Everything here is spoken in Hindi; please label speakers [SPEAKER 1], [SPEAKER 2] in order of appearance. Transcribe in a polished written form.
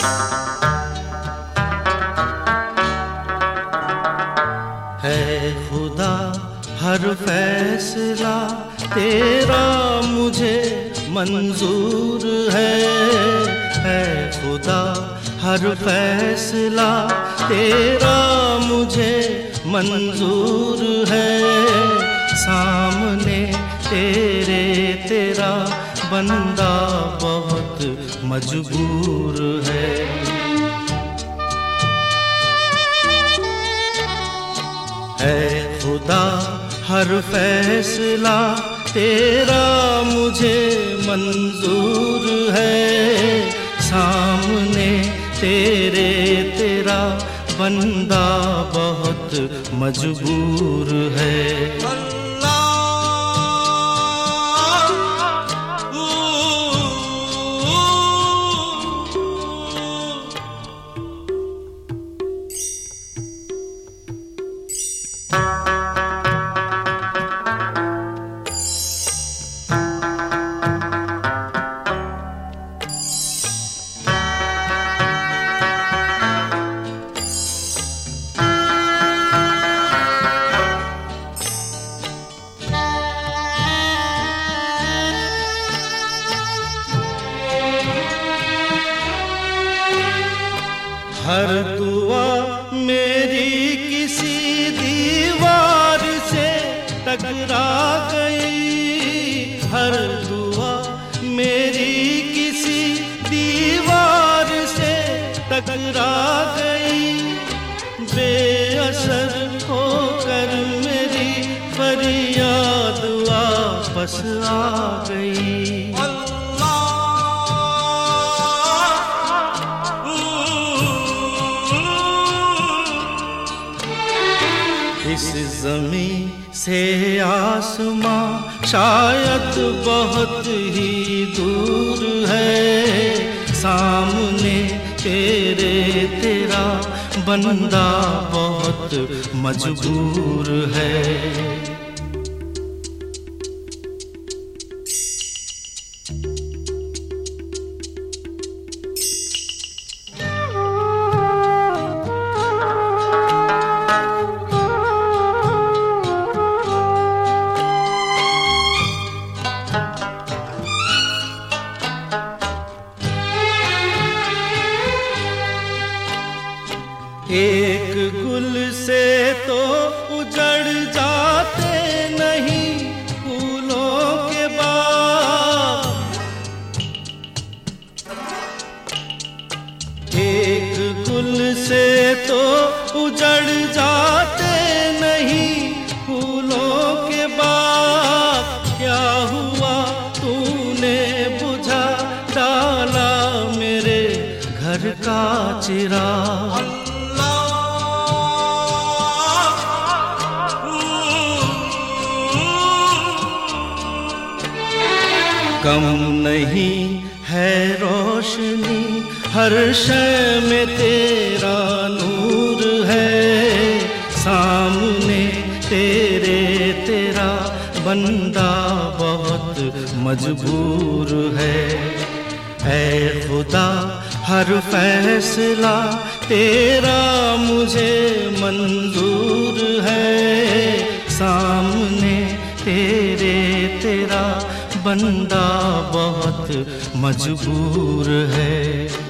[SPEAKER 1] है खुदा हर फैसला तेरा मुझे मंजूर है खुदा हर फैसला तेरा मुझे मंजूर है। सामने तेरे तेरा बंदा बहुत मजबूर है। खुदा हर फैसला तेरा मुझे मंजूर है। सामने तेरे तेरा बंदा बहुत मजबूर है। हर दुआ मेरी किसी दीवार से टकरा गई। हर दुआ मेरी किसी दीवार से टकरा गई। बेअसर होकर मेरी फरियाद वापस आ गई। इस ज़मीं से आसमां शायद बहुत ही दूर है। सामने तेरे तेरा बंदा बहुत मजबूर है। एक गुल से तो उजड़ जाते नहीं फूलों के बाग। एक गुल से तो उजड़ जाते नहीं फूलों के बाग। क्या हुआ तूने बुझा डाला मेरे घर का चिराग। कम नहीं है रोशनी हर शय में तेरा नूर है। सामने तेरे तेरा बंदा बहुत मजबूर है। ऐ खुदा हर फैसला तेरा मुझे मंजूर है। सामने तेरे तेरा बंदा बहुत मजबूर है।